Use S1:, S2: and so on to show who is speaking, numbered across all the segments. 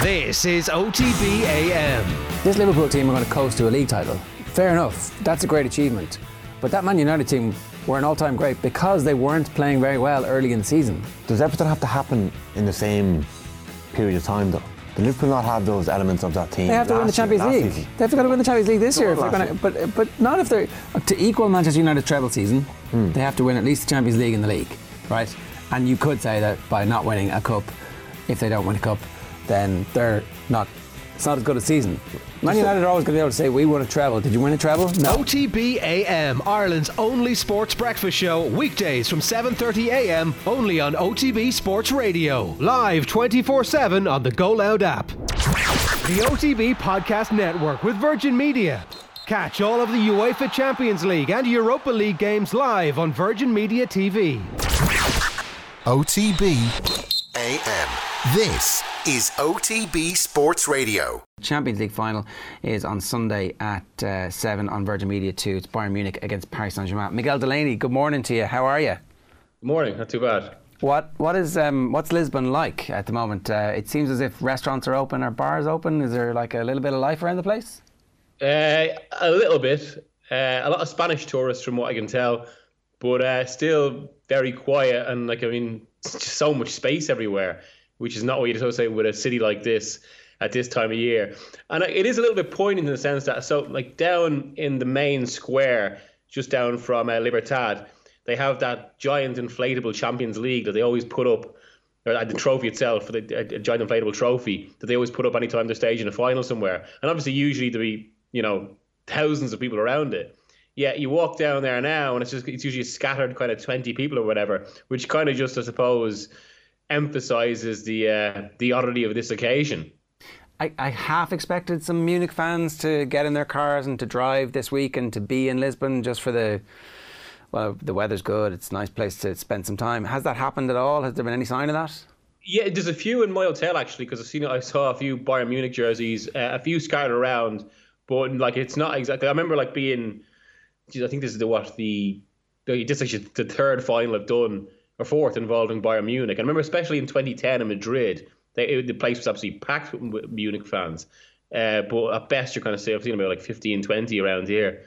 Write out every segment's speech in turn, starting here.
S1: This is OTB AM.
S2: This Liverpool team are going to coast to a league title. Fair enough, that's a great achievement. But that Man United team were an all-time great because they weren't playing very well early in the season.
S3: Does everything have to happen in the same period of time though? Did Liverpool not have those elements of that team?
S2: They have to win the Champions League. They've got to win the Champions League this year. If they're gonna, but not if they're to equal Manchester United's treble season. They have to win at least the Champions League in the league, right? And you could say that by not winning a cup, if they don't win a cup, then they're not. It's not as good a season. Man United are always going to be able to say, we won a treble. Did you win a treble? No.
S1: OTB AM, Ireland's only sports breakfast show, weekdays from 7:30 AM, only on OTB Sports Radio. Live 24/7 on the Go Loud app. The OTB Podcast Network with Virgin Media. Catch all of the UEFA Champions League and Europa League games live on Virgin Media TV.
S4: OTB AM. This is OTB Sports Radio.
S2: Champions League final is on Sunday at 7 on Virgin Media 2. It's Bayern Munich against Paris Saint-Germain. Miguel Delaney, good morning to you. How are you?
S5: Good morning, not too bad.
S2: What's Lisbon like at the moment? It seems as if restaurants are open. Are bars open? Is there like a little bit of life around the place?
S5: A little bit. A lot of Spanish tourists from what I can tell, but still very quiet and just so much space everywhere, which is not what you'd associate with a city like this at this time of year. And it is a little bit poignant in the sense that, down in the main square, just down from Libertad, they have that giant inflatable Champions League that they always put up, or the trophy itself, a giant inflatable trophy that they always put up anytime they're staging a final somewhere. And obviously, usually there'll be, thousands of people around it. Yeah, you walk down there now, and it's usually a scattered kind of 20 people or whatever, which kind of just, I suppose, emphasises the oddity of this occasion.
S2: I half expected some Munich fans to get in their cars and to drive this week and to be in Lisbon just for the weather's good, it's a nice place to spend some time. Has that happened at all? Has there been any sign of that?
S5: Yeah, there's a few in my hotel actually, because I saw a few Bayern Munich jerseys, a few scattered around, but it's not exactly. I remember being, I think this is the third final I've done, or fourth, involving Bayern Munich. I remember especially in 2010 in Madrid, the place was absolutely packed with Munich fans. But at best, you're kind of I've seen about 15, 20 around here.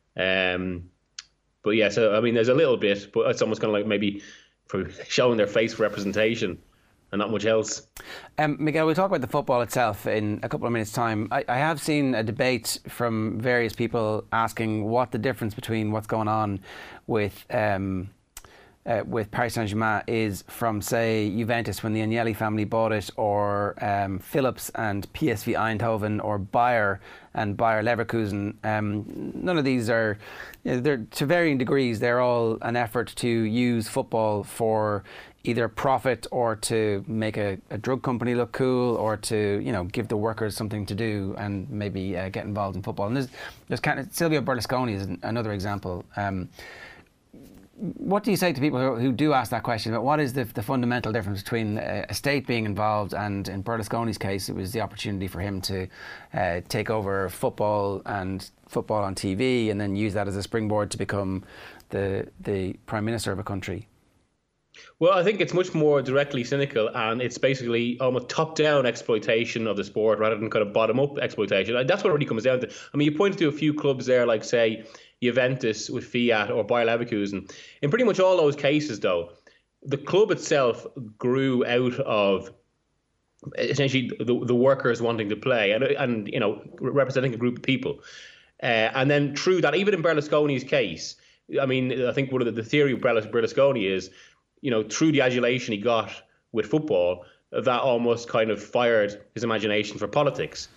S5: But yeah, so there's a little bit, but it's almost kind of maybe for showing their face for representation and not much else.
S2: Miguel, we'll talk about the football itself in a couple of minutes' time. I have seen a debate from various people asking what the difference between what's going on with Paris Saint-Germain is from, say, Juventus when the Agnelli family bought it, or Philips and PSV Eindhoven, or Bayer and Bayer Leverkusen. None of these are, they're to varying degrees, they're all an effort to use football for either profit or to make a drug company look cool, or to give the workers something to do and maybe get involved in football. And there's kind of Silvio Berlusconi is another example. What do you say to people who do ask that question about what is the fundamental difference between a state being involved, and in Berlusconi's case it was the opportunity for him to take over football and football on TV and then use that as a springboard to become the Prime Minister of a country?
S5: Well, I think it's much more directly cynical, and it's basically almost top-down exploitation of the sport rather than kind of bottom-up exploitation. And that's what it really comes down to. You pointed to a few clubs there, like, say, Juventus with Fiat or Bayer Leverkusen. In pretty much all those cases, though, the club itself grew out of essentially the workers wanting to play and representing a group of people. And then through that, even in Berlusconi's case, I think one of the theory of Berlusconi is, through the adulation he got with football, that almost kind of fired his imagination for politics.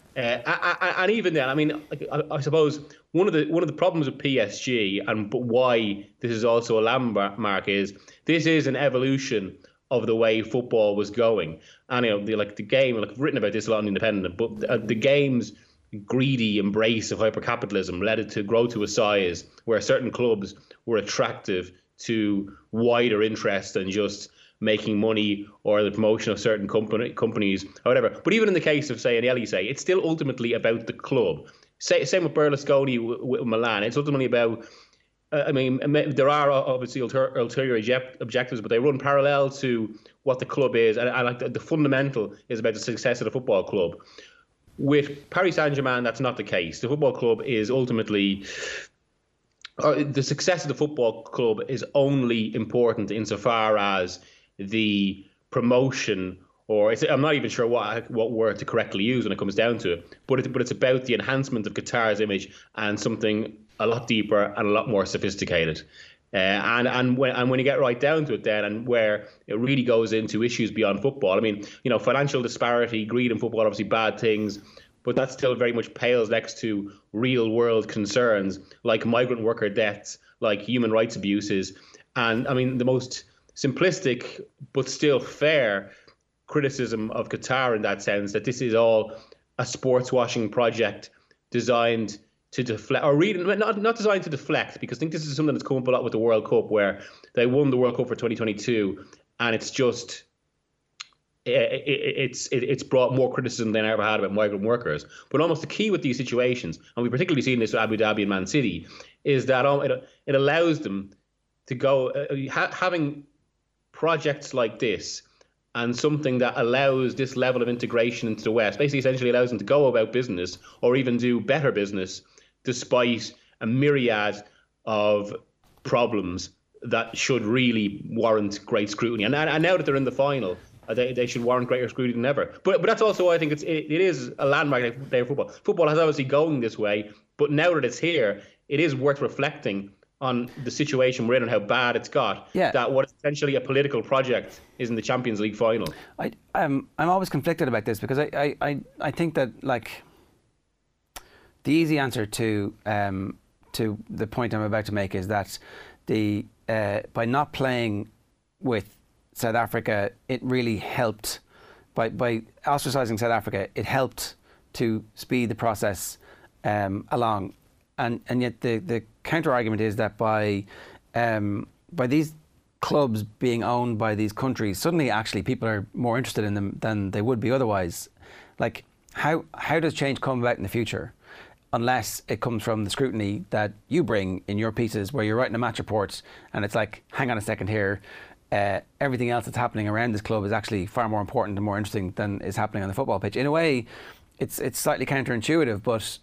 S5: And even then, I suppose one of the problems with PSG and why this is also a landmark is this is an evolution of the way football was going. And the game, I've written about this a lot in Independent, but the game's greedy embrace of hypercapitalism led it to grow to a size where certain clubs were attractive to wider interest than just making money or the promotion of certain companies or whatever. But even in the case of, say, Agnelli, it's still ultimately about the club. Same with Berlusconi with Milan. It's ultimately about, there are obviously ulterior objectives, but they run parallel to what the club is, and like the fundamental is about the success of the football club. With Paris Saint-Germain, that's not the case. The football club is ultimately, the success of the football club is only important insofar as the promotion, or I'm not even sure what word to correctly use when it comes down to it, but it's about the enhancement of Qatar's image and something a lot deeper and a lot more sophisticated. And when you get right down to it then, and where it really goes into issues beyond football, I mean, financial disparity, greed in football, obviously bad things, but that still very much pales next to real world concerns like migrant worker deaths, like human rights abuses. And I mean, the most simplistic but still fair criticism of Qatar in that sense, that this is all a sports washing project designed to deflect, or not designed to deflect, because I think this is something that's come up a lot with the World Cup, where they won the World Cup for 2022, and it's just it's brought more criticism than I ever had about migrant workers. But almost the key with these situations, and we've particularly seen this with Abu Dhabi and Man City, is that it allows them to go having projects like this, and something that allows this level of integration into the West, basically essentially allows them to go about business or even do better business despite a myriad of problems that should really warrant great scrutiny. And now that they're in the final, they should warrant greater scrutiny than ever. But that's also why I think it is a landmark day of football. Football has obviously going this way, but now that it's here, it is worth reflecting on the situation we're in and how bad it's got. Yeah. That what is essentially a political project is in the Champions League final.
S2: I'm always conflicted about this, because I think that, like, the easy answer to the point I'm about to make is that by not playing with South Africa, it really helped. By ostracizing South Africa, it helped to speed the process along. And yet the counter argument is that by these clubs being owned by these countries, suddenly actually people are more interested in them than they would be otherwise. Like, how does change come about in the future unless it comes from the scrutiny that you bring in your pieces, where you're writing a match report and it's like, hang on a second here, everything else that's happening around this club is actually far more important and more interesting than is happening on the football pitch. In a way, it's slightly counterintuitive, but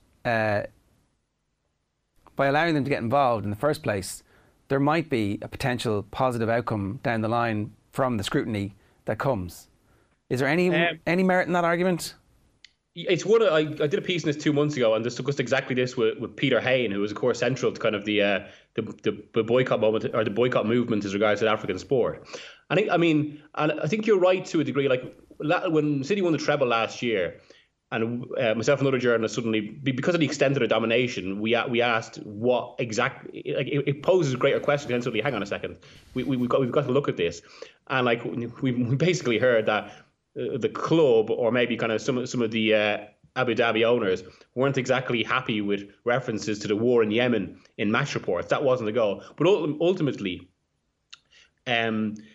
S2: by allowing them to get involved in the first place, there might be a potential positive outcome down the line from the scrutiny that comes. Is there any merit in that argument?
S5: It's one. I did a piece on this 2 months ago, and discussed exactly this with Peter Hain, who was, of course, central to kind of the boycott moment, or the boycott movement as regards to African sport. I think you're right to a degree. Like, when City won the treble last year, and myself and other journalists suddenly, because of the extent of the domination, we asked what exactly. Like, it poses a greater question. And suddenly, hang on a second, we've got to look at this, and like we basically heard that the club, or maybe kind of some of the Abu Dhabi owners, weren't exactly happy with references to the war in Yemen in match reports. That wasn't the goal. But ultimately, I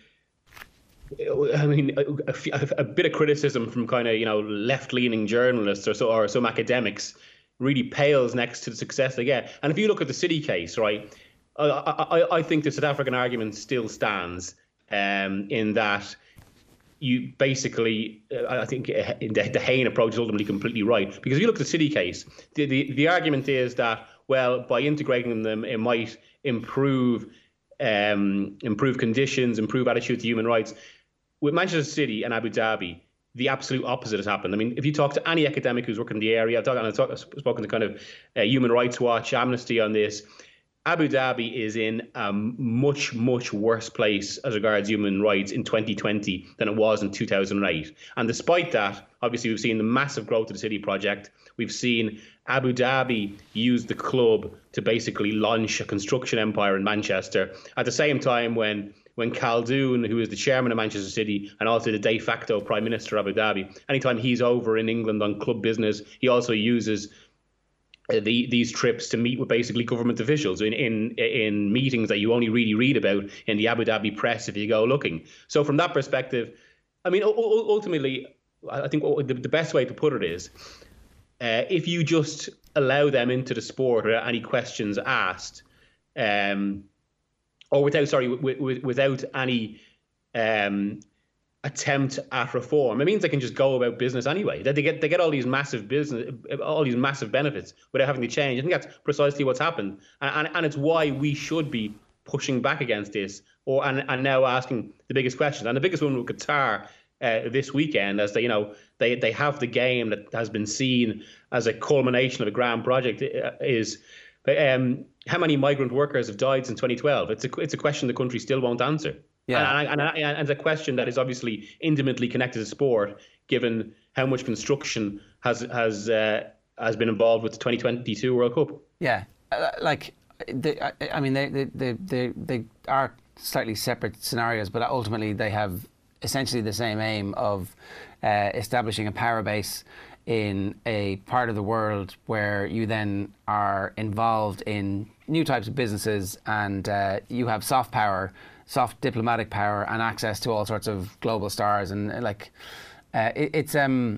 S5: mean, a bit of criticism from kind of, left-leaning journalists or some academics really pales next to the success they get. And if you look at the City case, right, I think the South African argument still stands in that you basically, I think the Hain approach is ultimately completely right. Because if you look at the City case, the argument is that, well, by integrating them, it might improve conditions, improve attitude to human rights. With Manchester City and Abu Dhabi, the absolute opposite has happened. I mean, if you talk to any academic who's working in the area, I've spoken to kind of Human Rights Watch, Amnesty on this, Abu Dhabi is in a much, much worse place as regards human rights in 2020 than it was in 2008. And despite that, obviously, we've seen the massive growth of the City project. We've seen Abu Dhabi use the club to basically launch a construction empire in Manchester. At the same time, when Khaldoon, who is the chairman of Manchester City and also the de facto prime minister of Abu Dhabi, anytime he's over in England on club business, he also uses these trips to meet with basically government officials in meetings that you only really read about in the Abu Dhabi press if you go looking. So from that perspective, I mean, ultimately, I think the best way to put it is, if you just allow them into the sport without any questions asked, or without any attempt at reform. It means they can just go about business anyway. That they get all these massive benefits without having to change. I think that's precisely what's happened, and it's why we should be pushing back against this, and now asking the biggest questions. And the biggest one with Qatar this weekend, as they have the game that has been seen as a culmination of a grand project, is how many migrant workers have died since 2012? It's a question the country still won't answer. Yeah, and it's a question that is obviously intimately connected to sport, given how much construction has been involved with the 2022 World Cup.
S2: Yeah, they are slightly separate scenarios, but ultimately they have essentially the same aim of establishing a power base in a part of the world where you then are involved in new types of businesses, and you have soft power, soft diplomatic power, and access to all sorts of global stars, and as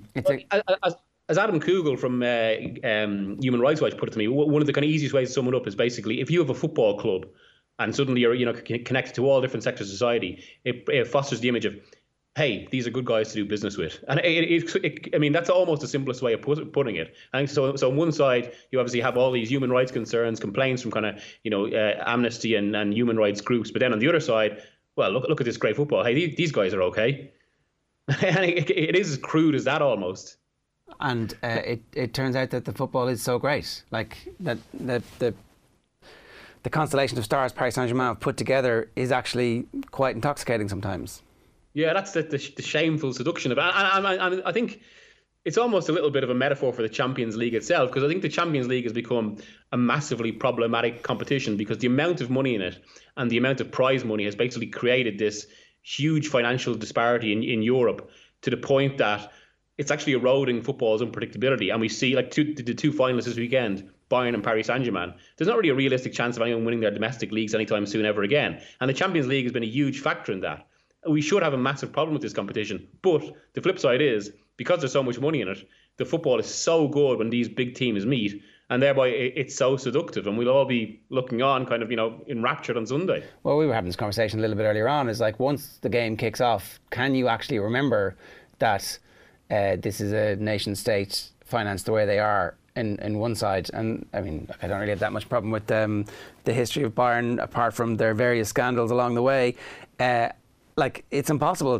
S2: Adam
S5: Kugel from Human Rights Watch put it to me, one of the kind of easiest ways to sum it up is basically, if you have a football club and suddenly you're connected to all different sectors of society, it fosters the image of, hey, these are good guys to do business with. And I mean, that's almost the simplest way of putting it. And so on one side, you obviously have all these human rights concerns, complaints from kind of, Amnesty and human rights groups. But then on the other side, well, look at this great football. Hey, these guys are okay. And it is as crude as that almost.
S2: And it turns out that the football is so great. Like, that the constellation of stars Paris Saint-Germain have put together is actually quite intoxicating sometimes.
S5: Yeah, that's the shameful seduction of it. And I think it's almost a little bit of a metaphor for the Champions League itself, because I think the Champions League has become a massively problematic competition because the amount of money in it and the amount of prize money has basically created this huge financial disparity in Europe, to the point that it's actually eroding football's unpredictability. And we see, like, the two finalists this weekend, Bayern and Paris Saint-Germain, there's not really a realistic chance of anyone winning their domestic leagues anytime soon ever again. And the Champions League has been a huge factor in that. We should have a massive problem with this competition. But the flip side is, because there's so much money in it, the football is so good when these big teams meet, and thereby it's so seductive, and we'll all be looking on kind of, enraptured on Sunday.
S2: Well, we were having this conversation a little bit earlier on, is like, once the game kicks off, can you actually remember that this is a nation state financed the way they are in one side? And I mean, I don't really have that much problem with the history of Bayern, apart from their various scandals along the way. It's impossible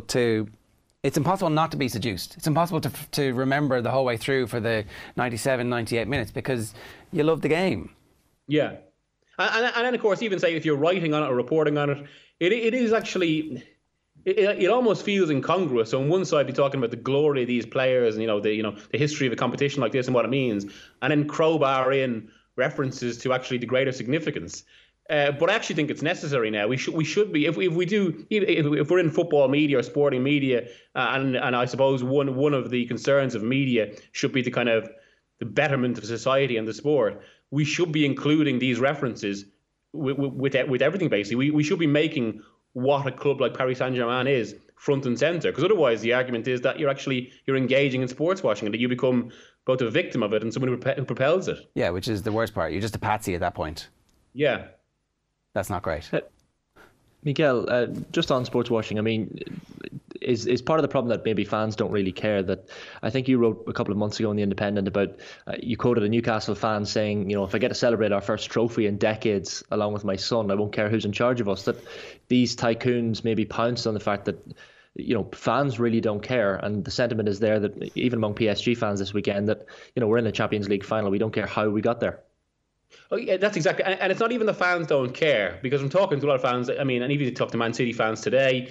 S2: not to be seduced. It's impossible to remember the whole way through for the 97, 98 minutes, because you love the game.
S5: Yeah. And then, of course, even say if you're writing on it or reporting on it, it is actually, it almost feels incongruous. So on one side, you're talking about the glory of these players and, the history of a competition like this and what it means, and then crowbar in references to actually the greater significance. But I actually think it's necessary now. We should be, if we're in football media or sporting media, and I suppose one of the concerns of media should be the kind of the betterment of society and the sport. We should be including these references with everything. Basically, we should be making what a club like Paris Saint-Germain is front and center, because otherwise the argument is that you're engaging in sports washing, and that you become both a victim of it and someone who propels it.
S2: Yeah, which is the worst part. You're just a patsy at that point.
S5: Yeah.
S2: That's not great.
S6: Miguel, just on sports washing, I mean, is part of the problem that maybe fans don't really care? That I think you wrote a couple of months ago in The Independent about, you quoted a Newcastle fan saying, if I get to celebrate our first trophy in decades along with my son, I won't care who's in charge of us. That these tycoons maybe pounced on the fact that, fans really don't care, and the sentiment is there that even among PSG fans this weekend that, we're in the Champions League final, we don't care how we got there.
S5: Oh yeah, that's exactly, and it's not even the fans don't care, because I'm talking to a lot of fans. I mean, and even if you talk to Man City fans today,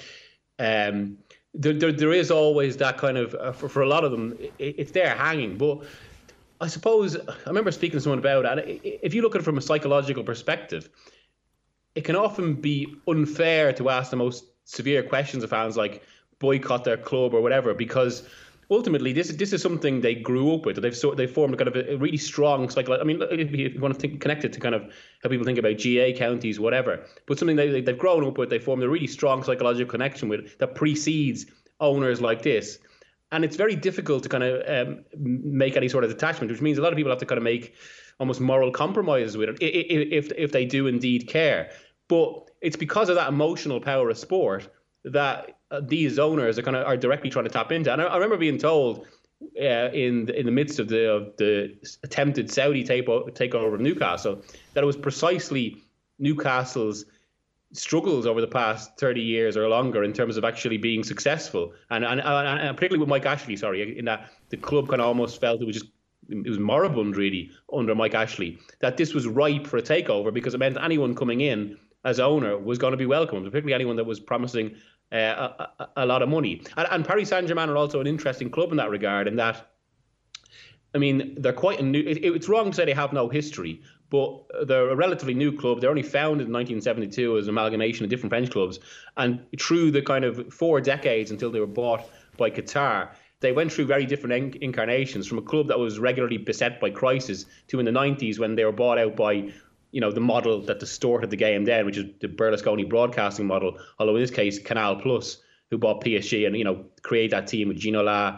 S5: there is always that kind of for a lot of them, it's there hanging. But I suppose I remember speaking to someone about it, and if you look at it from a psychological perspective, it can often be unfair to ask the most severe questions of fans, like boycott their club or whatever, because ultimately, this is something they grew up with. They've formed kind of a really strong psychological. I mean, if you want to connect it to kind of how people think about GA counties, whatever, but something they've grown up with, they formed a really strong psychological connection with that precedes owners like this. And it's very difficult to kind of make any sort of detachment, which means a lot of people have to kind of make almost moral compromises with it if they do indeed care. But it's because of that emotional power of sport that these owners are directly trying to tap into. And I remember being told in the midst of the attempted Saudi takeover of Newcastle that it was precisely Newcastle's struggles over the past 30 years or longer in terms of actually being successful, and particularly with Mike Ashley, in that the club kind of almost felt it was moribund really under Mike Ashley, that this was ripe for a takeover because it meant anyone coming in as owner was going to be welcomed, particularly anyone that was promising a lot of money. And Paris Saint-Germain are also an interesting club in that regard, in that, I mean, they're quite a new. It's wrong to say they have no history, but they're a relatively new club. They're only founded in 1972 as an amalgamation of different French clubs. And through the kind of 4 decades until they were bought by Qatar, they went through very different incarnations, from a club that was regularly beset by crisis to in the 90s when they were bought out by, the model that distorted the game then, which is the Berlusconi broadcasting model, although in this case, Canal Plus, who bought PSG and, create that team with Ginola,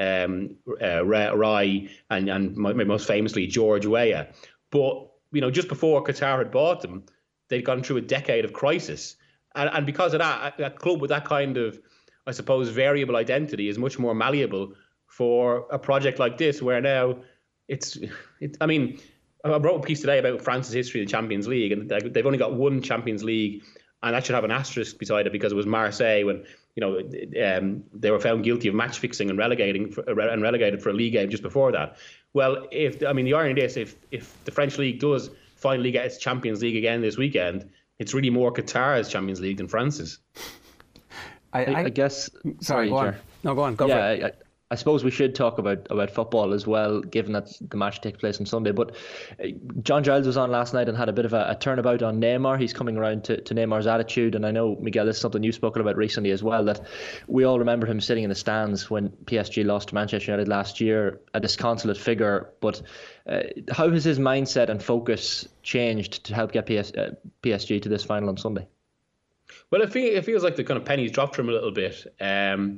S5: Rai, and most famously George Weah. But just before Qatar had bought them, they'd gone through a decade of crisis, and because of that, a club with that kind of, I suppose, variable identity is much more malleable for a project like this, where now I mean, I wrote a piece today about France's history of the Champions League, and they've only got one Champions League, and that should have an asterisk beside it because it was Marseille when they were found guilty of match fixing and relegated for a league game just before that. Well, the irony is, if the French league does finally get its Champions League again this weekend, it's really more Qatar's Champions League than France's.
S6: I guess.
S2: Sorry, go on. No, go on. Go for it.
S6: I suppose we should talk about football as well, given that the match takes place on Sunday. But John Giles was on last night and had a bit of a turnabout on Neymar. He's coming around to Neymar's attitude. And I know, Miguel, this is something you've spoken about recently as well, that we all remember him sitting in the stands when PSG lost to Manchester United last year, a disconsolate figure. But how has his mindset and focus changed to help get PSG to this final on Sunday?
S5: Well, it feels like the kind of pennies dropped for him a little bit. And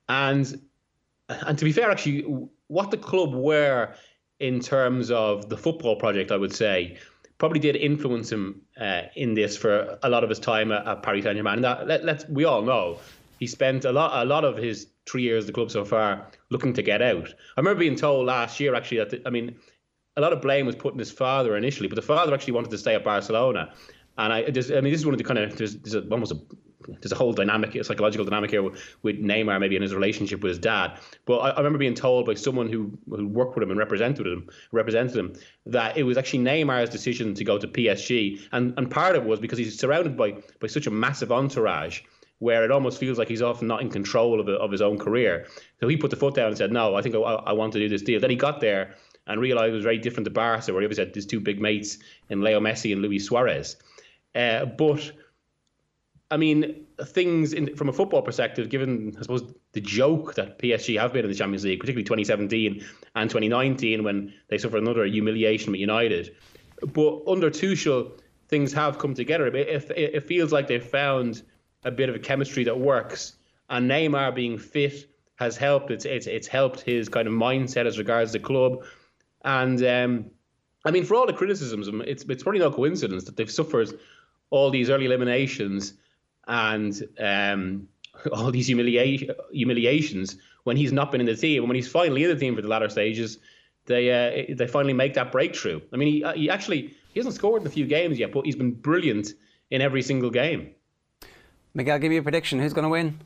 S5: to be fair, actually, what the club were in terms of the football project, I would say, probably did influence him in this for a lot of his time at Paris Saint-Germain. And we all know he spent a lot of his 3 years at the club so far looking to get out. I remember being told last year, actually, that a lot of blame was put on his father initially, but the father actually wanted to stay at Barcelona. And this is one of the kind of there's a whole dynamic, a psychological dynamic here with Neymar, maybe in his relationship with his dad. But I remember being told by someone who worked with him and represented him that it was actually Neymar's decision to go to PSG, and part of it was because he's surrounded by such a massive entourage, where it almost feels like he's often not in control of his own career. So he put the foot down and said, "No, I think I want to do this deal." Then he got there and realised it was very different to Barca, where he always had these two big mates in Leo Messi and Luis Suarez. But I mean, things from a football perspective, given, I suppose, the joke that PSG have been in the Champions League, particularly 2017 and 2019 when they suffered another humiliation with United. But under Tuchel, things have come together. It feels like they've found a bit of a chemistry that works, and Neymar being fit has helped. It's helped his kind of mindset as regards the club. And for all the criticisms, it's probably no coincidence that they've suffered all these early eliminations and all these humiliations when he's not been in the team. And when he's finally in the team for the latter stages, they finally make that breakthrough. I mean, he hasn't scored in a few games yet, but he's been brilliant in every single game.
S2: Miguel, give me a prediction. Who's going to win?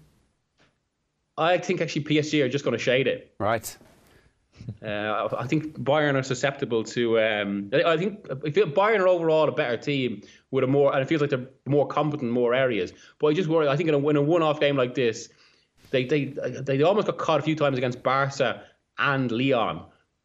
S5: I think actually PSG are just going to shade it.
S2: Right.
S5: I think Bayern are susceptible to. I feel Bayern are overall a better team with and it feels like they're more competent in more areas. But I just worry. I think in a one-off game like this, they almost got caught a few times against Barca and Lyon,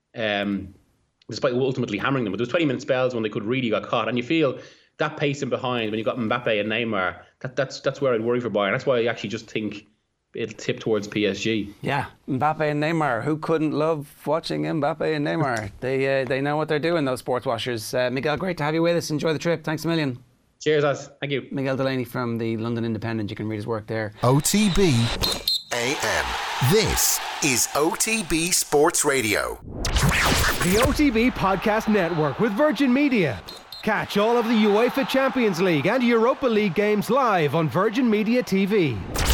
S5: despite ultimately hammering them. But there was 20-minute spells when they could really got caught, and you feel that pacing behind when you got Mbappe and Neymar. That's where I'd worry for Bayern. That's why I actually just think it'll tip towards PSG.
S2: Yeah, Mbappe and Neymar. Who couldn't love watching Mbappe and Neymar? They know what they're doing, those sports washers. Miguel, great to have you with us. Enjoy the trip. Thanks a million.
S5: Cheers, lads. Thank you.
S2: Miguel Delaney from the London Independent. You can read his work there.
S4: OTB AM. This is OTB Sports Radio.
S1: The OTB Podcast Network with Virgin Media. Catch all of the UEFA Champions League and Europa League games live on Virgin Media TV.